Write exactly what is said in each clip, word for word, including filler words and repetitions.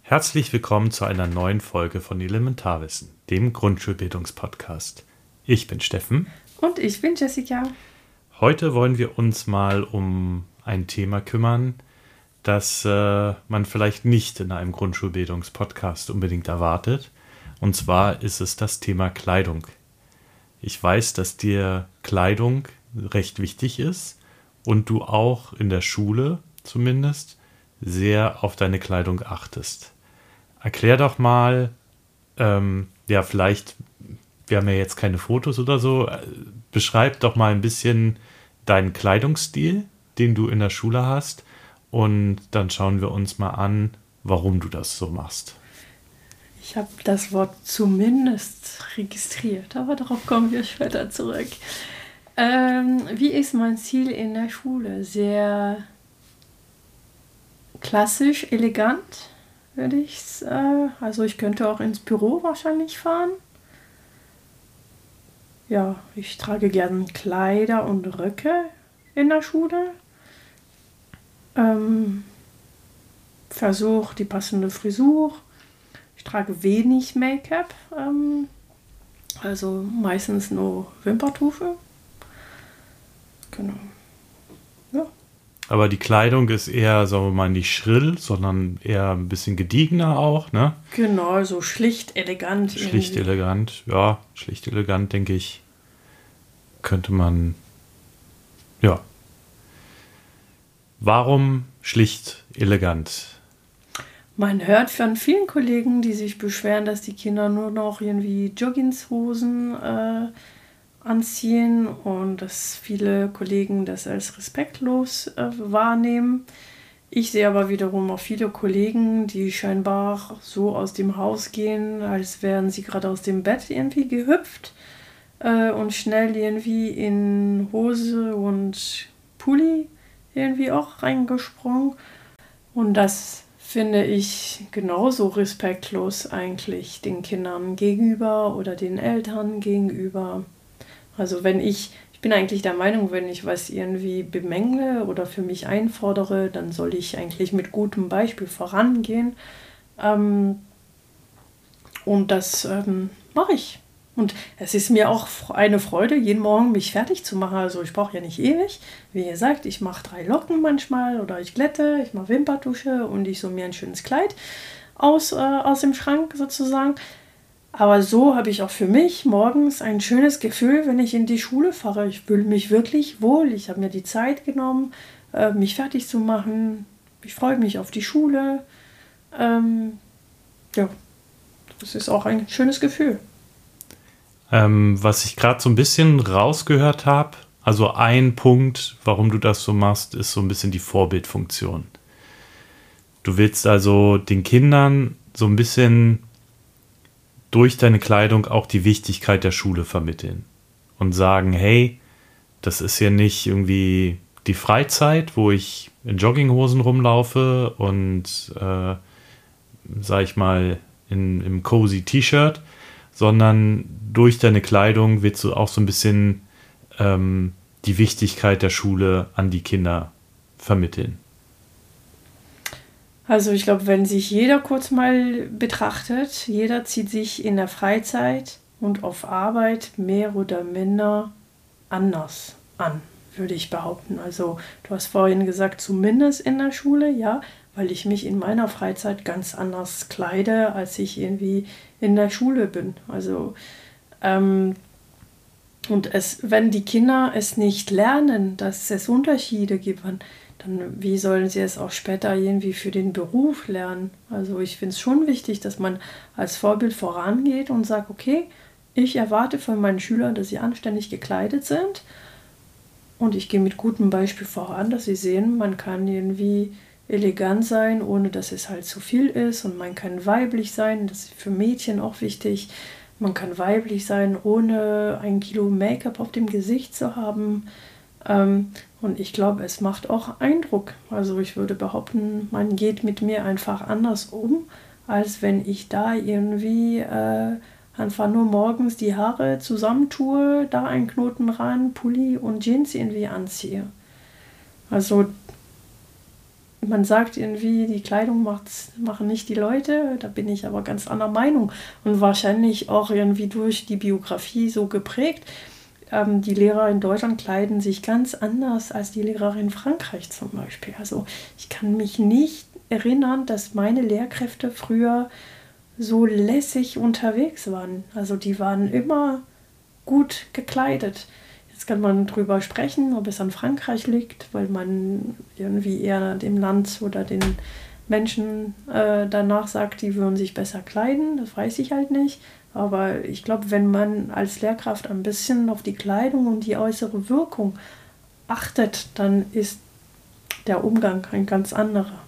Herzlich willkommen zu einer neuen Folge von Elementarwissen, dem Grundschulbildungspodcast. Ich bin Steffen. Und ich bin Jessica. Heute wollen wir uns mal um ein Thema kümmern, das äh, man vielleicht nicht in einem Grundschulbildungspodcast unbedingt erwartet. Und zwar ist es das Thema Kleidung. Ich weiß, dass dir Kleidung recht wichtig ist und du auch in der Schule zumindest sehr auf deine Kleidung achtest. Erklär doch mal, ähm, ja vielleicht, wir haben ja jetzt keine Fotos oder so, äh, beschreib doch mal ein bisschen deinen Kleidungsstil, den du in der Schule hast, und dann schauen wir uns mal an, warum du das so machst. Ich habe das Wort zumindest registriert, aber darauf kommen wir später zurück. Ähm, wie ist mein Ziel in der Schule? Sehr klassisch, elegant, würde ich äh, also ich könnte auch ins Büro wahrscheinlich fahren. Ja, ich trage gerne Kleider und Röcke in der Schule. Ähm, Versuche die passende Frisur. Ich trage wenig Make-up, ähm, also meistens nur Wimperntusche. Genau. Ja. Aber die Kleidung ist eher, sagen wir mal, nicht schrill, sondern eher ein bisschen gediegener auch, ne? Genau, so schlicht, elegant. Schlicht, irgendwie. elegant, ja, schlicht, elegant, denke ich, könnte man, ja. Warum schlicht, elegant? Man hört von vielen Kollegen, die sich beschweren, dass die Kinder nur noch irgendwie Joggingshosen äh, anziehen und dass viele Kollegen das als respektlos äh, wahrnehmen. Ich sehe aber wiederum auch viele Kollegen, die scheinbar so aus dem Haus gehen, als wären sie gerade aus dem Bett irgendwie gehüpft äh, und schnell irgendwie in Hose und Pulli irgendwie auch reingesprungen. Und das finde ich genauso respektlos eigentlich den Kindern gegenüber oder den Eltern gegenüber. Also wenn ich, ich bin eigentlich der Meinung, wenn ich was irgendwie bemängle oder für mich einfordere, dann soll ich eigentlich mit gutem Beispiel vorangehen. Ähm, und das ähm, mache ich. Und es ist mir auch eine Freude, jeden Morgen mich fertig zu machen. Also ich brauche ja nicht ewig. Wie gesagt, ich mache drei Locken manchmal oder ich glätte, ich mache Wimperntusche und ich suche mir ein schönes Kleid aus, äh, aus dem Schrank sozusagen. Aber so habe ich auch für mich morgens ein schönes Gefühl, wenn ich in die Schule fahre. Ich fühle mich wirklich wohl. Ich habe mir die Zeit genommen, äh, mich fertig zu machen. Ich freue mich auf die Schule. Ähm, ja, das ist auch ein schönes Gefühl. Ähm, was ich gerade so ein bisschen rausgehört habe, also ein Punkt, warum du das so machst, ist so ein bisschen die Vorbildfunktion. Du willst also den Kindern so ein bisschen durch deine Kleidung auch die Wichtigkeit der Schule vermitteln und sagen, hey, das ist ja nicht irgendwie die Freizeit, wo ich in Jogginghosen rumlaufe und, äh, sag ich mal, in, im cozy T-Shirt, sondern durch deine Kleidung willst du auch so ein bisschen ähm, die Wichtigkeit der Schule an die Kinder vermitteln. Also ich glaube, wenn sich jeder kurz mal betrachtet, jeder zieht sich in der Freizeit und auf Arbeit mehr oder minder anders an, würde ich behaupten. Also du hast vorhin gesagt, zumindest in der Schule, ja, weil ich mich in meiner Freizeit ganz anders kleide, als ich irgendwie in der Schule bin. Also ähm, und es, wenn die Kinder es nicht lernen, dass es Unterschiede gibt, dann wie sollen sie es auch später irgendwie für den Beruf lernen? Also ich finde es schon wichtig, dass man als Vorbild vorangeht und sagt, okay, ich erwarte von meinen Schülern, dass sie anständig gekleidet sind und ich gehe mit gutem Beispiel voran, dass sie sehen, man kann irgendwie elegant sein, ohne dass es halt zu viel ist, und man kann weiblich sein, das ist für Mädchen auch wichtig. Man kann weiblich sein, ohne ein Kilo Make-up auf dem Gesicht zu haben. Ähm, und ich glaube, es macht auch Eindruck. Also ich würde behaupten, man geht mit mir einfach anders um, als wenn ich da irgendwie äh, einfach nur morgens die Haare zusammentue, da einen Knoten ran, Pulli und Jeans irgendwie anziehe. Also man sagt irgendwie, die Kleidung macht's, machen nicht die Leute, da bin ich aber ganz anderer Meinung und wahrscheinlich auch irgendwie durch die Biografie so geprägt. Ähm, die Lehrer in Deutschland kleiden sich ganz anders als die Lehrer in Frankreich zum Beispiel. Also ich kann mich nicht erinnern, dass meine Lehrkräfte früher so lässig unterwegs waren. Also die waren immer gut gekleidet. Jetzt kann man drüber sprechen, ob es an Frankreich liegt, weil man irgendwie eher dem Land oder den Menschen äh, danach sagt, die würden sich besser kleiden. Das weiß ich halt nicht. Aber ich glaube, wenn man als Lehrkraft ein bisschen auf die Kleidung und die äußere Wirkung achtet, dann ist der Umgang ein ganz anderer.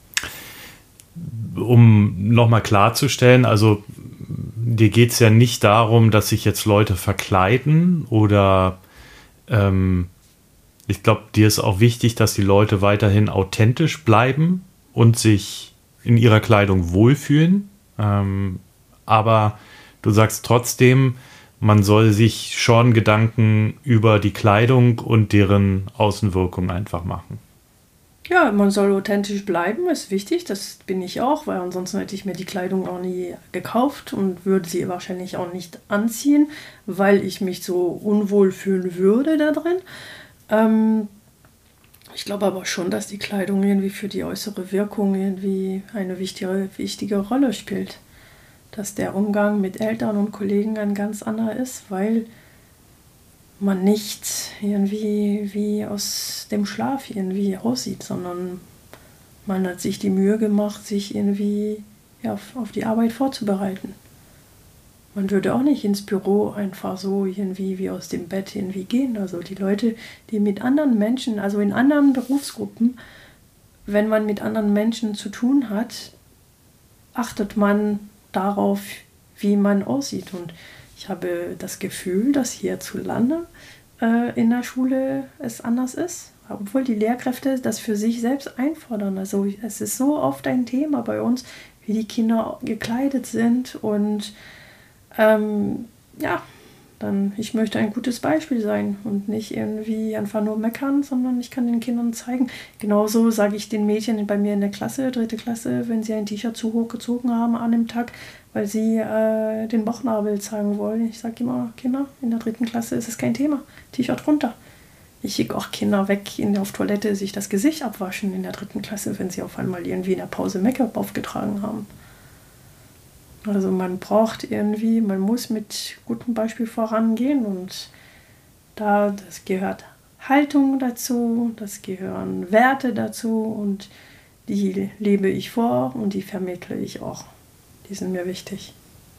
Um nochmal klarzustellen, also dir geht es ja nicht darum, dass sich jetzt Leute verkleiden oder ähm, ich glaube, dir ist auch wichtig, dass die Leute weiterhin authentisch bleiben und sich in ihrer Kleidung wohlfühlen. Ähm, aber du sagst trotzdem, man soll sich schon Gedanken über die Kleidung und deren Außenwirkung einfach machen. Ja, man soll authentisch bleiben, ist wichtig, das bin ich auch, weil ansonsten hätte ich mir die Kleidung auch nie gekauft und würde sie wahrscheinlich auch nicht anziehen, weil ich mich so unwohl fühlen würde da drin. Ähm, ich glaube aber schon, dass die Kleidung irgendwie für die äußere Wirkung irgendwie eine wichtige, wichtige Rolle spielt. Dass der Umgang mit Eltern und Kollegen ein ganz anderer ist, weil man nicht irgendwie wie aus dem Schlaf irgendwie aussieht, sondern man hat sich die Mühe gemacht, sich irgendwie ja, auf, auf die Arbeit vorzubereiten. Man würde auch nicht ins Büro einfach so irgendwie wie aus dem Bett irgendwie gehen. Also die Leute, die mit anderen Menschen, also in anderen Berufsgruppen, wenn man mit anderen Menschen zu tun hat, achtet man darauf, wie man aussieht. Und ich habe das Gefühl, dass hierzulande äh, in der Schule es anders ist, obwohl die Lehrkräfte das für sich selbst einfordern. Also es ist so oft ein Thema bei uns, wie die Kinder gekleidet sind und ähm, ja, dann ich möchte ein gutes Beispiel sein und nicht irgendwie einfach nur meckern, sondern ich kann den Kindern zeigen. Genauso sage ich den Mädchen bei mir in der Klasse, dritte Klasse, wenn sie ein T-Shirt zu hoch gezogen haben an dem Tag, weil sie äh, den Bauchnabel zeigen wollen. Ich sage immer, Kinder, in der dritten Klasse ist es kein Thema. T-Shirt runter. Ich schicke auch Kinder weg in, auf Toilette, sich das Gesicht abwaschen in der dritten Klasse, wenn sie auf einmal irgendwie in der Pause Make-up aufgetragen haben. Also man braucht irgendwie, man muss mit gutem Beispiel vorangehen und da, das gehört Haltung dazu, das gehören Werte dazu und die lebe ich vor und die vermittle ich auch. Die sind mir wichtig.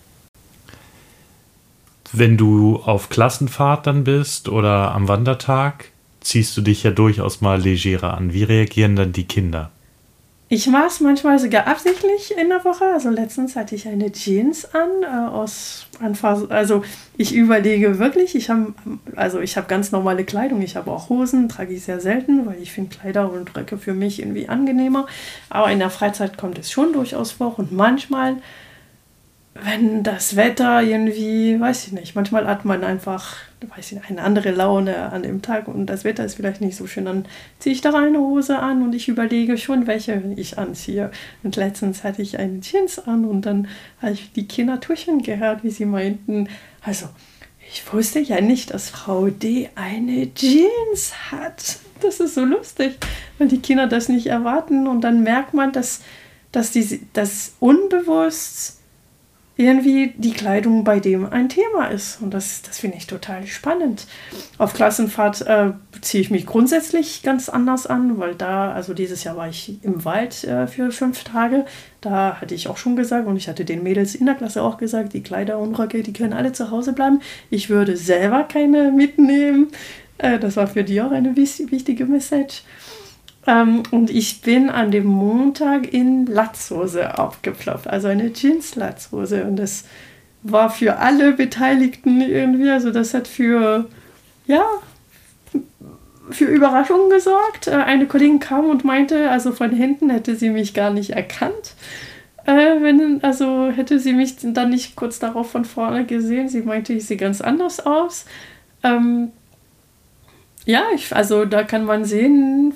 Wenn du auf Klassenfahrt dann bist oder am Wandertag, ziehst du dich ja durchaus mal legerer an. Wie reagieren dann die Kinder? Ich mache es manchmal sogar absichtlich in der Woche. Also letztens hatte ich eine Jeans an, äh, aus einfach, also ich überlege wirklich, ich habe also ich habe ganz normale Kleidung, ich habe auch Hosen, trage ich sehr selten, weil ich finde Kleider und Röcke für mich irgendwie angenehmer. Aber in der Freizeit kommt es schon durchaus vor und manchmal, wenn das Wetter irgendwie, weiß ich nicht, manchmal hat man einfach, weiß ich nicht, eine andere Laune an dem Tag und das Wetter ist vielleicht nicht so schön, dann ziehe ich da eine Hose an und ich überlege schon, welche ich anziehe. Und letztens hatte ich eine Jeans an und dann habe ich die Kinder tuscheln gehört, wie sie meinten, also ich wusste ja nicht, dass Frau D. eine Jeans hat. Das ist so lustig, weil die Kinder das nicht erwarten und dann merkt man, dass, dass die, das unbewusst irgendwie die Kleidung bei dem ein Thema ist. Und das, das finde ich total spannend. Auf Klassenfahrt äh, ziehe ich mich grundsätzlich ganz anders an, weil da, also dieses Jahr war ich im Wald äh, für fünf Tage. Da hatte ich auch schon gesagt und ich hatte den Mädels in der Klasse auch gesagt, die Kleider und Röcke, die können alle zu Hause bleiben. Ich würde selber keine mitnehmen. Äh, das war für die auch eine wichtige Message. Um, und ich bin an dem Montag in Latzhose aufgeploppt, also eine Jeans-Latzhose. Und das war für alle Beteiligten irgendwie, also das hat für, ja, für Überraschungen gesorgt. Eine Kollegin kam und meinte, also von hinten hätte sie mich gar nicht erkannt. Äh, wenn, also hätte sie mich dann nicht kurz darauf von vorne gesehen. Sie meinte, ich sehe ganz anders aus. Ähm, ja, ich, also da kann man sehen, wie viel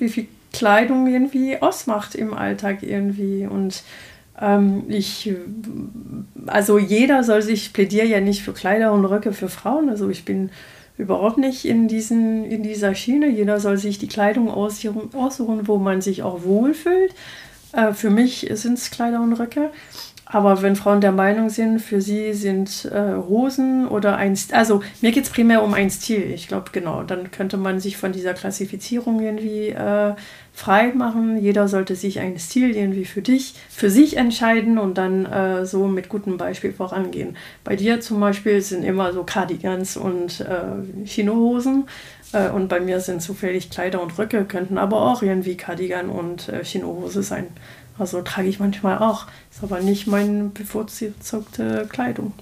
Kleidung irgendwie ausmacht im Alltag irgendwie. Und ähm, ich, also jeder soll sich, ich plädiere ja nicht für Kleider und Röcke für Frauen, also ich bin überhaupt nicht in, diesen, in dieser Schiene. Jeder soll sich die Kleidung aussuchen, aussuchen wo man sich auch wohlfühlt. Äh, für mich sind es Kleider und Röcke. Aber wenn Frauen der Meinung sind, für sie sind äh, Hosen oder ein Stil, also mir geht es primär um einen Stil, ich glaube, genau, dann könnte man sich von dieser Klassifizierung irgendwie äh, frei machen. Jeder sollte sich einen Stil irgendwie für dich, für sich entscheiden und dann äh, so mit gutem Beispiel vorangehen. Bei dir zum Beispiel sind immer so Cardigans und äh, Chinohosen äh, und bei mir sind zufällig Kleider und Röcke, könnten aber auch irgendwie Cardigan und äh, Chinohose sein. Also trage ich manchmal auch, ist aber nicht meine bevorzugte Kleidung.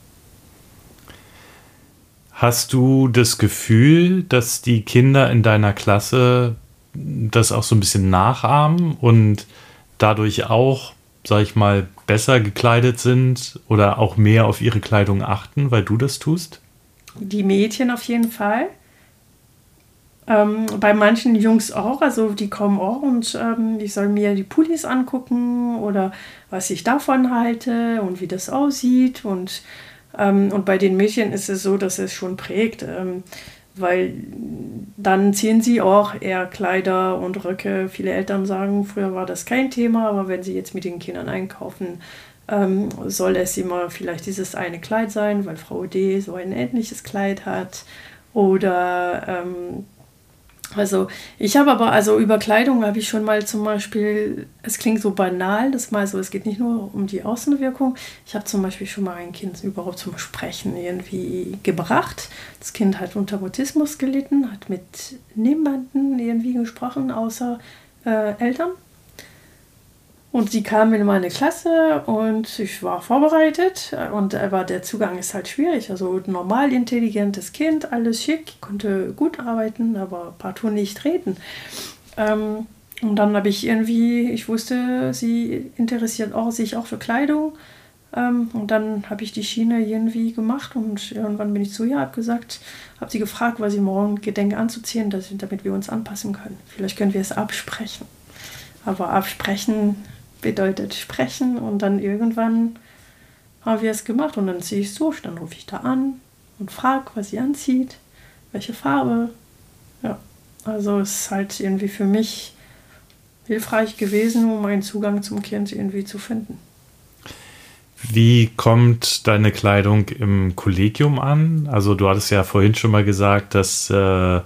Hast du das Gefühl, dass die Kinder in deiner Klasse das auch so ein bisschen nachahmen und dadurch auch, sag ich mal, besser gekleidet sind oder auch mehr auf ihre Kleidung achten, weil du das tust? Die Mädchen auf jeden Fall. Ähm, bei manchen Jungs auch, also die kommen auch und ähm, ich soll mir die Pullis angucken oder was ich davon halte und wie das aussieht. Und, ähm, und bei den Mädchen ist es so, dass es schon prägt, ähm, weil dann ziehen sie auch eher Kleider und Röcke. Viele Eltern sagen, früher war das kein Thema, aber wenn sie jetzt mit den Kindern einkaufen, ähm, soll es immer vielleicht dieses eine Kleid sein, weil Frau D. so ein ähnliches Kleid hat. Oder ähm, also ich habe aber, also über Kleidung habe ich schon mal zum Beispiel, es klingt so banal, das mal so, es geht nicht nur um die Außenwirkung. Ich habe zum Beispiel schon mal ein Kind überhaupt zum Sprechen irgendwie gebracht. Das Kind hat unter Autismus gelitten, hat mit niemandem irgendwie gesprochen, außer äh, Eltern. Und sie kam in meine Klasse und ich war vorbereitet und aber der Zugang ist halt schwierig. Also normal intelligentes Kind, alles schick, konnte gut arbeiten, aber partout nicht reden. Ähm, und dann habe ich irgendwie, ich wusste, sie interessiert auch, sich auch für Kleidung. Ähm, und dann habe ich die Schiene irgendwie gemacht und irgendwann bin ich zu ihr, habe gesagt, habe sie gefragt, was sie morgen gedenkt anzuziehen, dass, damit wir uns anpassen können. Vielleicht können wir es absprechen. Aber absprechen bedeutet sprechen und dann irgendwann haben wir es gemacht und dann ziehe ich es durch, dann rufe ich da an und frage, was sie anzieht, welche Farbe. Ja, also es ist halt irgendwie für mich hilfreich gewesen, um einen Zugang zum Kind irgendwie zu finden. Wie kommt deine Kleidung im Kollegium an? Also du hattest ja vorhin schon mal gesagt, dass äh,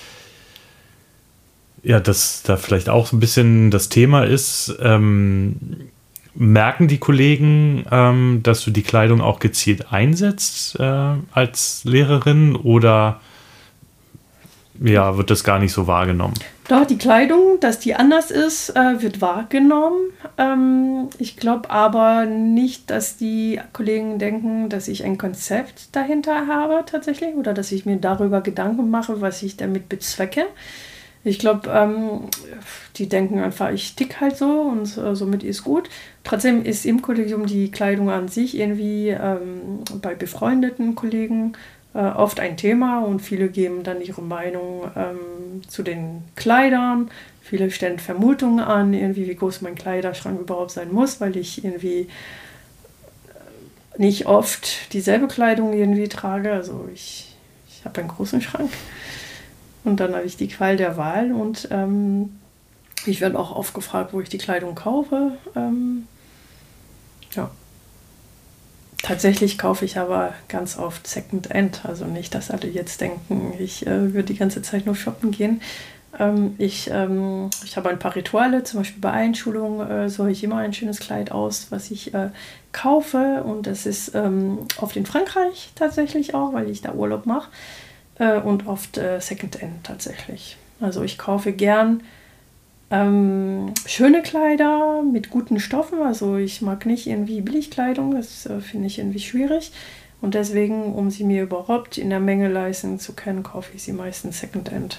ja, dass da vielleicht auch so ein bisschen das Thema ist. Ähm, merken die Kollegen, ähm, dass du die Kleidung auch gezielt einsetzt äh, als Lehrerin oder ja, wird das gar nicht so wahrgenommen? Doch, die Kleidung, dass die anders ist, äh, wird wahrgenommen. Ähm, ich glaube aber nicht, dass die Kollegen denken, dass ich ein Konzept dahinter habe tatsächlich oder dass ich mir darüber Gedanken mache, was ich damit bezwecke. Ich glaube, ähm, die denken einfach, ich tick halt so und äh, somit ist gut. Trotzdem ist im Kollegium die Kleidung an sich irgendwie ähm, bei befreundeten Kollegen äh, oft ein Thema und viele geben dann ihre Meinung ähm, zu den Kleidern. Viele stellen Vermutungen an, irgendwie wie groß mein Kleiderschrank überhaupt sein muss, weil ich irgendwie nicht oft dieselbe Kleidung irgendwie trage. Also ich, ich habe einen großen Schrank. Und dann habe ich die Qual der Wahl und ähm, ich werde auch oft gefragt, wo ich die Kleidung kaufe. Ähm, ja. Tatsächlich kaufe ich aber ganz oft Second-Hand. Also nicht, dass alle jetzt denken, ich äh, würde die ganze Zeit nur shoppen gehen. Ähm, ich, ähm, ich habe ein paar Rituale, zum Beispiel bei Einschulungen äh, suche ich immer ein schönes Kleid aus, was ich äh, kaufe. Und das ist ähm, oft in Frankreich tatsächlich auch, weil ich da Urlaub mache. Und oft äh, Secondhand tatsächlich. Also ich kaufe gern ähm, schöne Kleider mit guten Stoffen. Also ich mag nicht irgendwie Billigkleidung, das äh, finde ich irgendwie schwierig. Und deswegen, um sie mir überhaupt in der Menge leisten zu können, kaufe ich sie meistens Secondhand.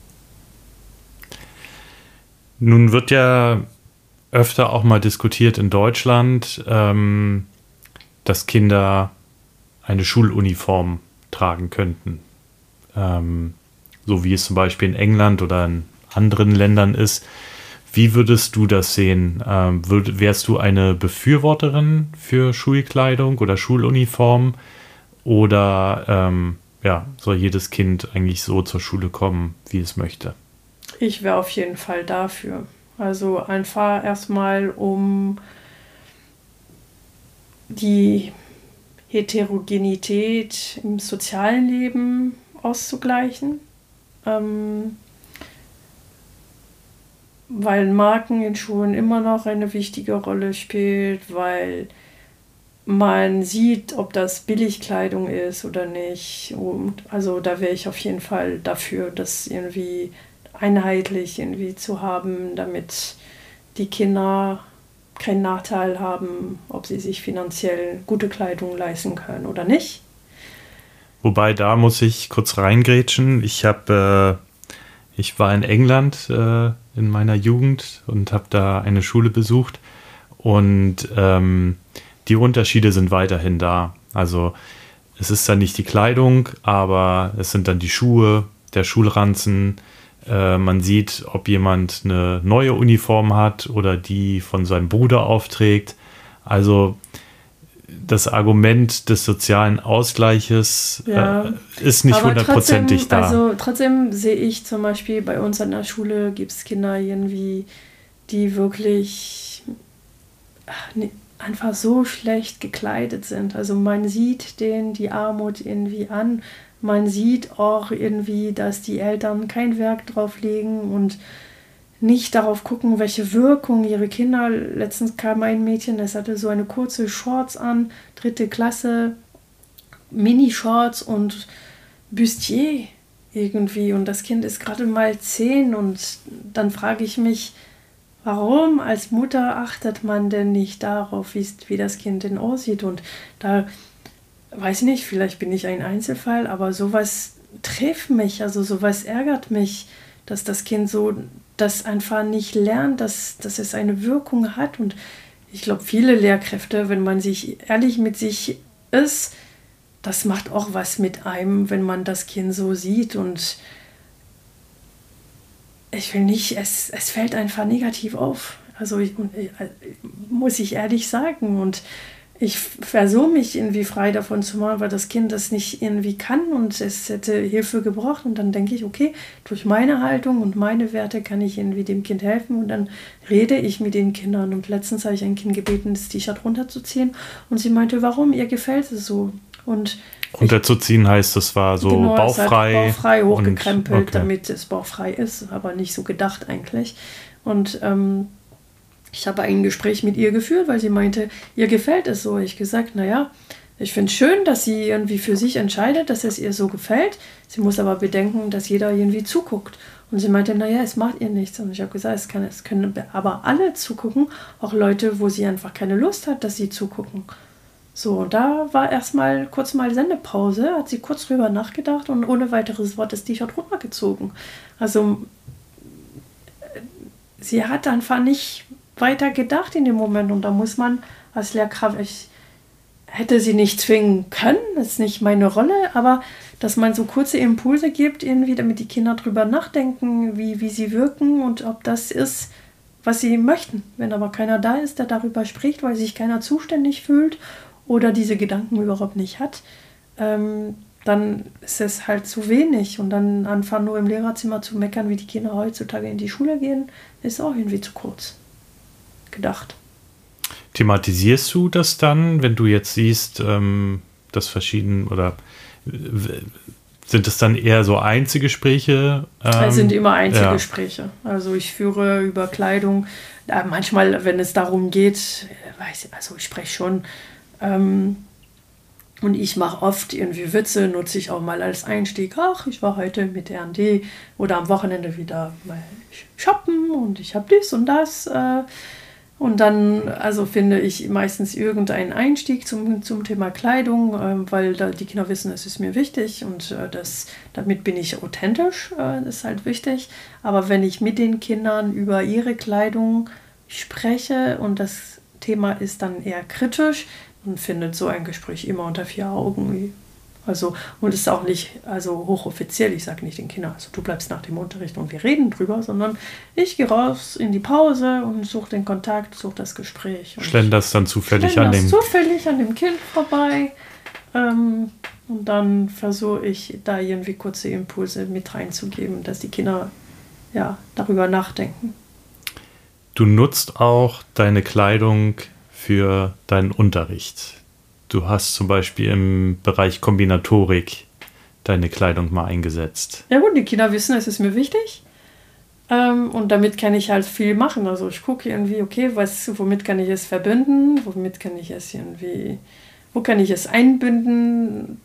Nun wird ja öfter auch mal diskutiert in Deutschland, ähm, dass Kinder eine Schuluniform tragen könnten. Ähm, so wie es zum Beispiel in England oder in anderen Ländern ist. Wie würdest du das sehen? Ähm, würd, wärst du eine Befürworterin für Schulkleidung oder Schuluniform? Oder ähm, ja, soll jedes Kind eigentlich so zur Schule kommen, wie es möchte? Ich wäre auf jeden Fall dafür. Also einfach erstmal, um die Heterogenität im sozialen Leben auszugleichen. Ähm, weil Marken in Schulen immer noch eine wichtige Rolle spielt, weil man sieht, ob das Billigkleidung ist oder nicht. Und also da wäre ich auf jeden Fall dafür, das irgendwie einheitlich irgendwie zu haben, damit die Kinder keinen Nachteil haben, ob sie sich finanziell gute Kleidung leisten können oder nicht. Wobei, da muss ich kurz reingrätschen. Ich habe, äh, ich war in England äh, in meiner Jugend und habe da eine Schule besucht und ähm, die Unterschiede sind weiterhin da. Also es ist dann nicht die Kleidung, aber es sind dann die Schuhe, der Schulranzen. Äh, man sieht, ob jemand eine neue Uniform hat oder die von seinem Bruder aufträgt. Also das Argument des sozialen Ausgleiches ja, äh, ist nicht hundertprozentig da. Also trotzdem sehe ich zum Beispiel bei uns an der Schule gibt es Kinder irgendwie, die wirklich ach, nee, einfach so schlecht gekleidet sind. Also man sieht denen die Armut irgendwie an. Man sieht auch irgendwie, dass die Eltern kein Werk drauf legen und nicht darauf gucken, welche Wirkung ihre Kinder. Letztens kam ein Mädchen, das hatte so eine kurze Shorts an, dritte Klasse, Mini-Shorts und Bustier irgendwie. Und das Kind ist gerade mal zehn und dann frage ich mich, warum als Mutter achtet man denn nicht darauf, wie das Kind denn aussieht? Und da weiß ich nicht, vielleicht bin ich ein Einzelfall, aber sowas trifft mich, also sowas ärgert mich, dass das Kind so das einfach nicht lernt, dass, dass es eine Wirkung hat. Und ich glaube, viele Lehrkräfte, wenn man sich ehrlich mit sich ist, das macht auch was mit einem, wenn man das Kind so sieht. Und ich will nicht, es, es fällt einfach negativ auf. Also ich, muss ich ehrlich sagen. Und ich versuche mich irgendwie frei davon zu machen, weil das Kind das nicht irgendwie kann und es hätte Hilfe gebraucht. Und dann denke ich, okay, durch meine Haltung und meine Werte kann ich irgendwie dem Kind helfen. Und dann rede ich mit den Kindern. Und letztens habe ich ein Kind gebeten, das T-Shirt runterzuziehen. Und sie meinte, warum? Ihr gefällt es so. Und runterzuziehen heißt, das war so genau, bauchfrei. Halt bauchfrei hochgekrempelt, und, okay. Damit es bauchfrei ist, aber nicht so gedacht eigentlich. Und ähm, ich habe ein Gespräch mit ihr geführt, weil sie meinte, ihr gefällt es so. Ich gesagt, naja, ich finde es schön, dass sie irgendwie für sich entscheidet, dass es ihr so gefällt. Sie muss aber bedenken, dass jeder irgendwie zuguckt. Und sie meinte, naja, es macht ihr nichts. Und ich habe gesagt, es, kann, es können aber alle zugucken, auch Leute, wo sie einfach keine Lust hat, dass sie zugucken. So, und da war erstmal kurz mal Sendepause, hat sie kurz drüber nachgedacht und ohne weiteres Wort das T-Shirt runtergezogen. Also, sie hat einfach nicht weiter gedacht in dem Moment und da muss man als Lehrkraft, ich hätte sie nicht zwingen können, das ist nicht meine Rolle, aber dass man so kurze Impulse gibt, irgendwie, damit die Kinder drüber nachdenken, wie, wie sie wirken und ob das ist, was sie möchten. Wenn aber keiner da ist, der darüber spricht, weil sich keiner zuständig fühlt oder diese Gedanken überhaupt nicht hat, ähm, dann ist es halt zu wenig und dann anfangen nur im Lehrerzimmer zu meckern, wie die Kinder heutzutage in die Schule gehen, ist auch irgendwie zu kurz gedacht. Thematisierst du das dann, wenn du jetzt siehst, ähm, dass verschieden oder w- sind es dann eher so Einzelgespräche? Ähm, es sind immer Einzelgespräche. Ja. Also ich führe über Kleidung, da manchmal, wenn es darum geht, weiß, also ich spreche schon ähm, und ich mache oft irgendwie Witze, nutze ich auch mal als Einstieg. Ach, ich war heute mit R und D oder am Wochenende wieder mal shoppen und ich habe dies und das. Äh, Und dann, also finde ich meistens irgendeinen Einstieg zum, zum Thema Kleidung, äh, weil da die Kinder wissen, es ist mir wichtig und äh, das, damit bin ich authentisch, äh, ist halt wichtig. Aber wenn ich mit den Kindern über ihre Kleidung spreche und das Thema ist dann eher kritisch, dann findet so ein Gespräch immer unter vier Augen Also, und es ist auch nicht also hochoffiziell. Ich sage nicht den Kindern, also du bleibst nach dem Unterricht und wir reden drüber, sondern ich gehe raus in die Pause und suche den Kontakt, suche das Gespräch. Schlenderst dann zufällig an dem... zufällig an dem Kind vorbei. Ähm, und dann versuche ich da irgendwie kurze Impulse mit reinzugeben, dass die Kinder ja darüber nachdenken. Du nutzt auch deine Kleidung für deinen Unterricht. Du hast zum Beispiel im Bereich Kombinatorik deine Kleidung mal eingesetzt. Ja gut, die Kinder wissen, es ist mir wichtig. Ähm, und damit kann ich halt viel machen. Also ich gucke irgendwie, okay, was, womit kann ich es verbinden? Womit kann ich es irgendwie, wo kann ich es einbinden?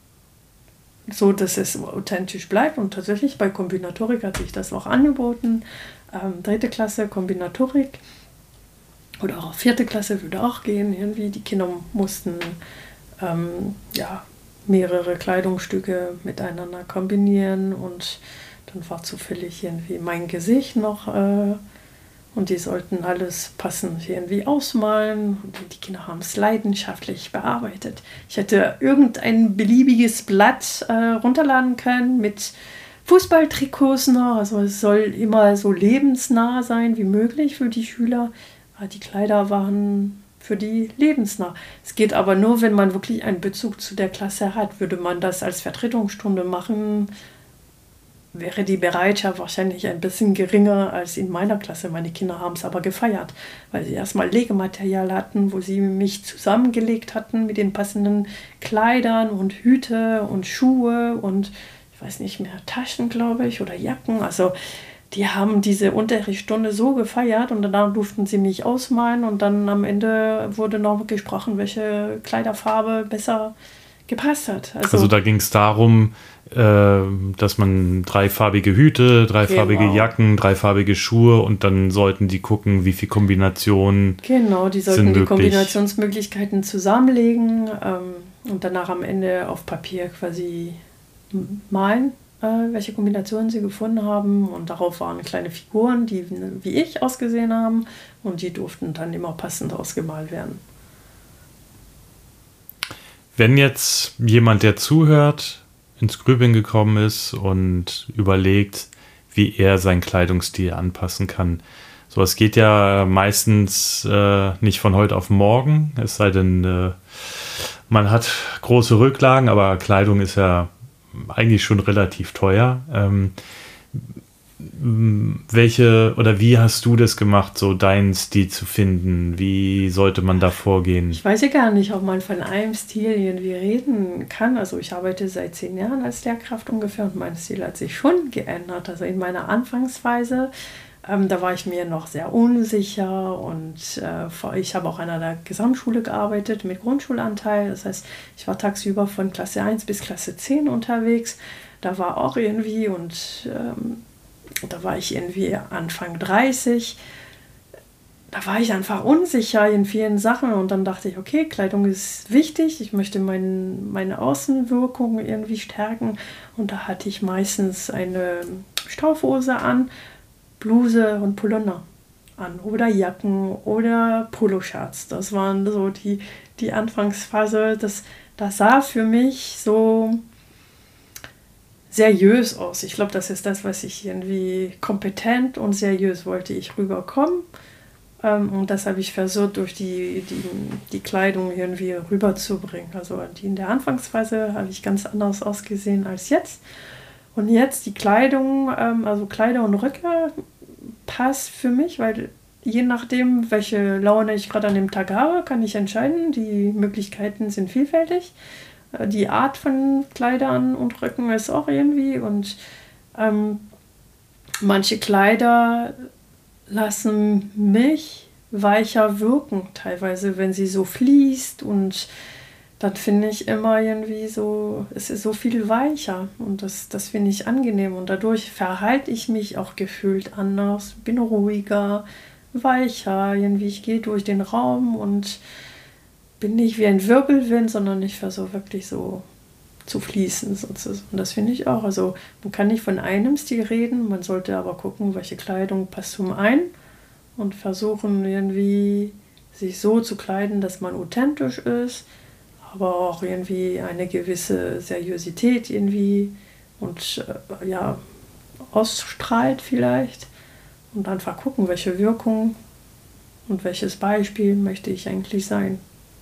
So, dass es authentisch bleibt. Und tatsächlich bei Kombinatorik hat sich das auch angeboten. Ähm, dritte Klasse Kombinatorik. Oder auch vierte Klasse würde auch gehen. Irgendwie die Kinder mussten ähm, ja, mehrere Kleidungsstücke miteinander kombinieren und dann war zufällig irgendwie mein Gesicht noch äh, und die sollten alles passend irgendwie ausmalen und die Kinder haben es leidenschaftlich bearbeitet. Ich hätte irgendein beliebiges Blatt äh, runterladen können mit Fußballtrikots noch, also es soll immer so lebensnah sein wie möglich für die Schüler. Die Kleider waren für die lebensnah. Es geht aber nur, wenn man wirklich einen Bezug zu der Klasse hat. Würde man das als Vertretungsstunde machen, wäre die Bereitschaft wahrscheinlich ein bisschen geringer als in meiner Klasse. Meine Kinder haben es aber gefeiert, weil sie erstmal Legematerial hatten, wo sie mich zusammengelegt hatten mit den passenden Kleidern und Hüte und Schuhe und ich weiß nicht mehr, Taschen, glaube ich, oder Jacken. Also die haben diese Unterrichtsstunde so gefeiert und danach durften sie mich ausmalen und dann am Ende wurde noch gesprochen, welche Kleiderfarbe besser gepasst hat. Also, also da ging es darum, äh, dass man dreifarbige Hüte, dreifarbige genau. Jacken, dreifarbige Schuhe und dann sollten die gucken, wie viele Kombinationen Genau, die sollten die Kombinationsmöglichkeiten zusammenlegen ähm, und danach am Ende auf Papier quasi malen, welche Kombinationen sie gefunden haben und darauf waren kleine Figuren, die wie ich ausgesehen haben und die durften dann immer passend ausgemalt werden. Wenn jetzt jemand, der zuhört, ins Grübeln gekommen ist und überlegt, wie er seinen Kleidungsstil anpassen kann, so, es geht ja meistens äh, nicht von heute auf morgen, es sei denn, äh, man hat große Rücklagen, aber Kleidung ist ja eigentlich schon relativ teuer. Ähm, welche oder wie hast du das gemacht, so deinen Stil zu finden? Wie sollte man da vorgehen? Ich weiß ja gar nicht, ob man von einem Stil irgendwie reden kann. Also ich arbeite seit zehn Jahren als Lehrkraft ungefähr und mein Stil hat sich schon geändert. Also in meiner Anfangsphase, ähm, da war ich mir noch sehr unsicher und äh, ich habe auch an einer Gesamtschule gearbeitet mit Grundschulanteil. Das heißt, ich war tagsüber von Klasse eins bis Klasse zehn unterwegs. Da war auch irgendwie und ähm, da war ich irgendwie Anfang dreißig. Da war ich einfach unsicher in vielen Sachen und dann dachte ich, okay, Kleidung ist wichtig. Ich möchte mein, meine Außenwirkung irgendwie stärken und da hatte ich meistens eine Stoffhose an, Bluse und Pullover an oder Jacken oder Poloshirts. Das waren so die, die Anfangsphase. Das, das sah für mich so seriös aus. Ich glaube, das ist das, was ich irgendwie kompetent und seriös wollte ich rüberkommen. Ähm, und das habe ich versucht, durch die, die, die Kleidung irgendwie rüberzubringen. Also die in der Anfangsphase habe ich ganz anders ausgesehen als jetzt. Und jetzt die Kleidung, ähm, also Kleider und Röcke, passt für mich, weil je nachdem, welche Laune ich gerade an dem Tag habe, kann ich entscheiden. Die Möglichkeiten sind vielfältig. Die Art von Kleidern und Röcken ist auch irgendwie. Und ähm, manche Kleider lassen mich weicher wirken, teilweise, wenn sie so fließt. Und dann finde ich immer irgendwie so, es ist so viel weicher. Und das, das finde ich angenehm. Und dadurch verhalte ich mich auch gefühlt anders, bin ruhiger, weicher. Irgendwie, ich gehe durch den Raum und bin nicht wie ein Wirbelwind, sondern ich versuche wirklich so zu fließen sozusagen. Und das finde ich auch. Also man kann nicht von einem Stil reden, man sollte aber gucken, welche Kleidung passt zum einen und versuchen irgendwie sich so zu kleiden, dass man authentisch ist, aber auch irgendwie eine gewisse Seriosität irgendwie und äh, ja, ausstrahlt vielleicht. Und einfach gucken, welche Wirkung und welches Beispiel möchte ich eigentlich sein.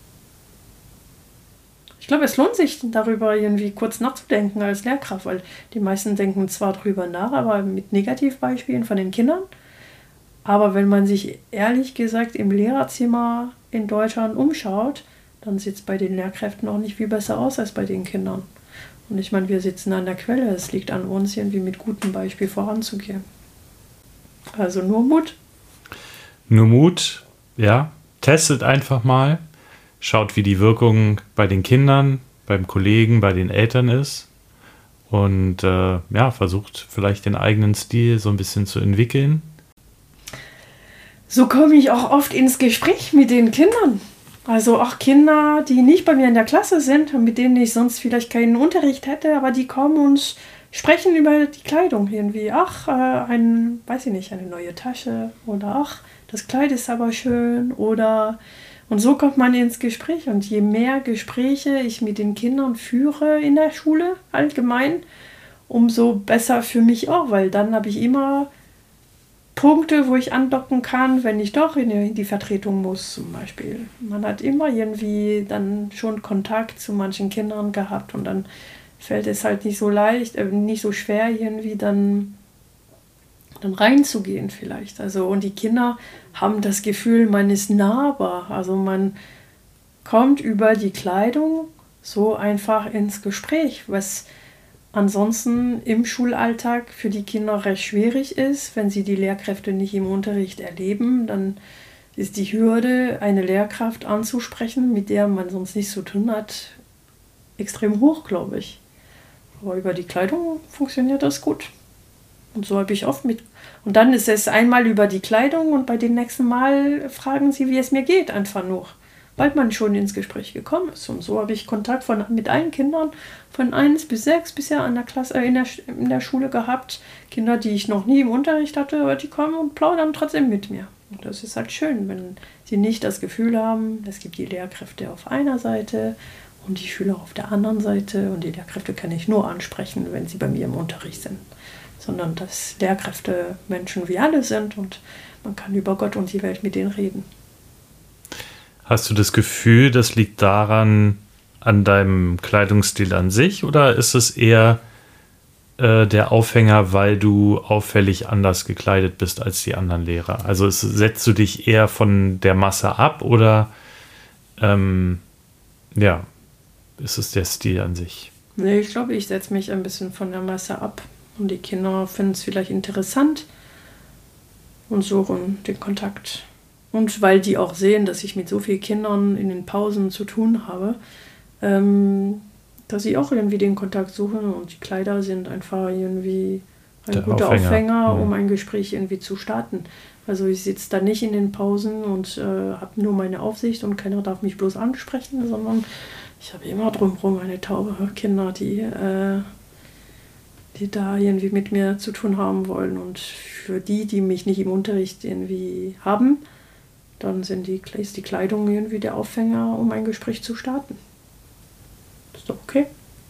Ich glaube, es lohnt sich darüber irgendwie kurz nachzudenken als Lehrkraft, weil die meisten denken zwar drüber nach, aber mit Negativbeispielen von den Kindern. Aber wenn man sich ehrlich gesagt im Lehrerzimmer in Deutschland umschaut, dann sieht es bei den Lehrkräften auch nicht viel besser aus als bei den Kindern. Und ich meine, wir sitzen an der Quelle. Es liegt an uns, irgendwie mit gutem Beispiel voranzugehen. Also nur Mut. Nur Mut, ja. Testet einfach mal. Schaut, wie die Wirkung bei den Kindern, beim Kollegen, bei den Eltern ist. Und äh, ja, versucht vielleicht den eigenen Stil so ein bisschen zu entwickeln. So komme ich auch oft ins Gespräch mit den Kindern. Also auch Kinder, die nicht bei mir in der Klasse sind, mit denen ich sonst vielleicht keinen Unterricht hätte, aber die kommen und sprechen über die Kleidung irgendwie. Ach, äh, ein, weiß ich nicht, eine neue Tasche oder ach, das Kleid ist aber schön oder und so kommt man ins Gespräch. Und je mehr Gespräche ich mit den Kindern führe in der Schule allgemein, umso besser für mich auch, weil dann habe ich immer Punkte, wo ich andocken kann, wenn ich doch in die Vertretung muss zum Beispiel. Man hat immer irgendwie dann schon Kontakt zu manchen Kindern gehabt und dann fällt es halt nicht so leicht, äh, nicht so schwer irgendwie dann, dann reinzugehen vielleicht. Also und die Kinder haben das Gefühl, man ist nahbar. Also man kommt über die Kleidung so einfach ins Gespräch, was ansonsten im Schulalltag für die Kinder recht schwierig ist. Wenn sie die Lehrkräfte nicht im Unterricht erleben, dann ist die Hürde, eine Lehrkraft anzusprechen, mit der man sonst nichts zu tun hat, extrem hoch, glaube ich. Aber über die Kleidung funktioniert das gut. Und so habe ich oft mit. Und dann ist es einmal über die Kleidung und bei dem nächsten Mal fragen sie, wie es mir geht, einfach nur. Weil man schon ins Gespräch gekommen ist. Und so habe ich Kontakt von, mit allen Kindern von eins bis sechs bisher an der Klasse, äh, in, der, in der Schule gehabt. Kinder, die ich noch nie im Unterricht hatte, aber die kommen und plaudern trotzdem mit mir. Und das ist halt schön, wenn sie nicht das Gefühl haben, es gibt die Lehrkräfte auf einer Seite und die Schüler auf der anderen Seite. Und die Lehrkräfte kann ich nur ansprechen, wenn sie bei mir im Unterricht sind. Sondern dass Lehrkräfte Menschen wie alle sind und man kann über Gott und die Welt mit denen reden. Hast du das Gefühl, das liegt daran, an deinem Kleidungsstil an sich, oder ist es eher äh, der Aufhänger, weil du auffällig anders gekleidet bist als die anderen Lehrer? Also es, setzt du dich eher von der Masse ab oder ähm, ja, ist es der Stil an sich? Nee, ich glaube, ich setze mich ein bisschen von der Masse ab und die Kinder finden es vielleicht interessant und suchen den Kontakt. Und weil die auch sehen, dass ich mit so vielen Kindern in den Pausen zu tun habe, ähm, dass sie auch irgendwie den Kontakt suchen und die Kleider sind einfach irgendwie ein Der guter Aufhänger, Aufhänger ja. um ein Gespräch irgendwie zu starten. Also ich sitze da nicht in den Pausen und äh, habe nur meine Aufsicht und keiner darf mich bloß ansprechen, sondern ich habe immer drumherum eine Taube Kinder, die, äh, die da irgendwie mit mir zu tun haben wollen. Und für die, die mich nicht im Unterricht irgendwie haben, dann sind die, ist die Kleidung irgendwie der Aufhänger, um ein Gespräch zu starten. Ist doch okay.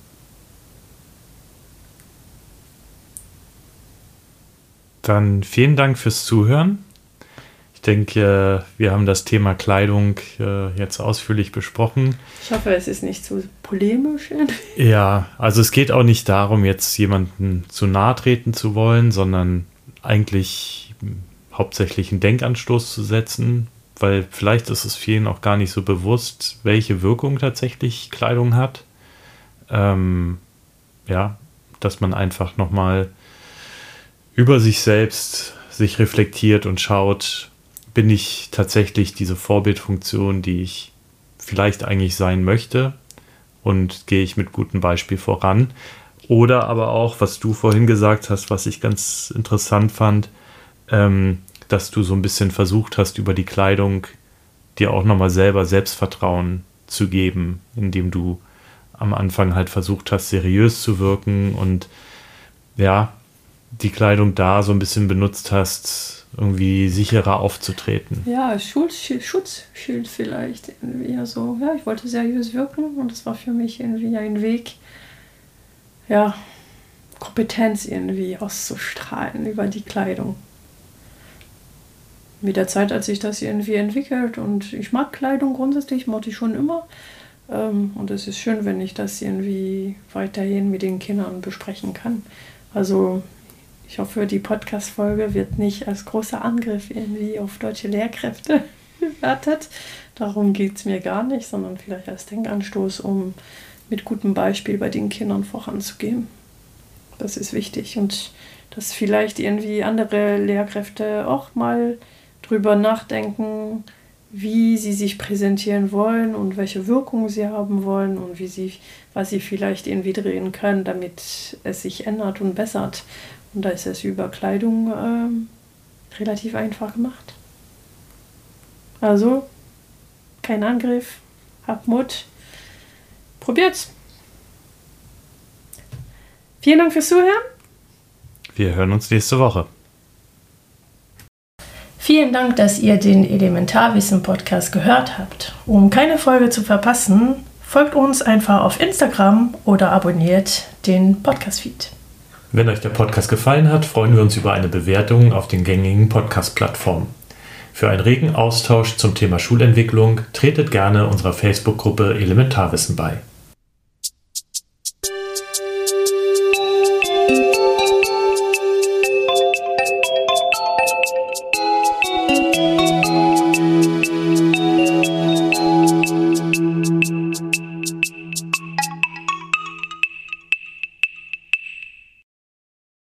Dann vielen Dank fürs Zuhören. Ich denke, wir haben das Thema Kleidung äh, jetzt ausführlich besprochen. Ich hoffe, es ist nicht zu polemisch. Ja, also es geht auch nicht darum, jetzt jemanden zu nahe treten zu wollen, sondern eigentlich hauptsächlich einen Denkanstoß zu setzen, weil vielleicht ist es vielen auch gar nicht so bewusst, welche Wirkung tatsächlich Kleidung hat. Ähm, ja, dass man einfach nochmal über sich selbst sich reflektiert und schaut, bin ich tatsächlich diese Vorbildfunktion, die ich vielleicht eigentlich sein möchte, und gehe ich mit gutem Beispiel voran. Oder aber auch, was du vorhin gesagt hast, was ich ganz interessant fand, ähm, dass du so ein bisschen versucht hast, über die Kleidung dir auch nochmal selber Selbstvertrauen zu geben, indem du am Anfang halt versucht hast, seriös zu wirken und ja, die Kleidung da so ein bisschen benutzt hast, irgendwie sicherer aufzutreten. Ja, Schutzschild, Schutzschild vielleicht. Irgendwie ja so. Ja, ich wollte seriös wirken und das war für mich irgendwie ein Weg, ja, Kompetenz irgendwie auszustrahlen über die Kleidung. Mit der Zeit hat sich das irgendwie entwickelt und ich mag Kleidung grundsätzlich, mochte ich schon immer. Und es ist schön, wenn ich das irgendwie weiterhin mit den Kindern besprechen kann. Also ich hoffe, die Podcast-Folge wird nicht als großer Angriff irgendwie auf deutsche Lehrkräfte bewertet. Darum geht es mir gar nicht, sondern vielleicht als Denkanstoß, um mit gutem Beispiel bei den Kindern voranzugehen. Das ist wichtig und dass vielleicht irgendwie andere Lehrkräfte auch mal drüber nachdenken, wie sie sich präsentieren wollen und welche Wirkung sie haben wollen und wie sie, was sie vielleicht irgendwie drehen können, damit es sich ändert und bessert. Und da ist es über Kleidung ähm, relativ einfach gemacht. Also, kein Angriff, habt Mut, probiert's. Vielen Dank fürs Zuhören. Wir hören uns nächste Woche. Vielen Dank, dass ihr den Elementarwissen-Podcast gehört habt. Um keine Folge zu verpassen, folgt uns einfach auf Instagram oder abonniert den Podcast-Feed. Wenn euch der Podcast gefallen hat, freuen wir uns über eine Bewertung auf den gängigen Podcast-Plattformen. Für einen regen Austausch zum Thema Schulentwicklung tretet gerne unserer Facebook-Gruppe Elementarwissen bei.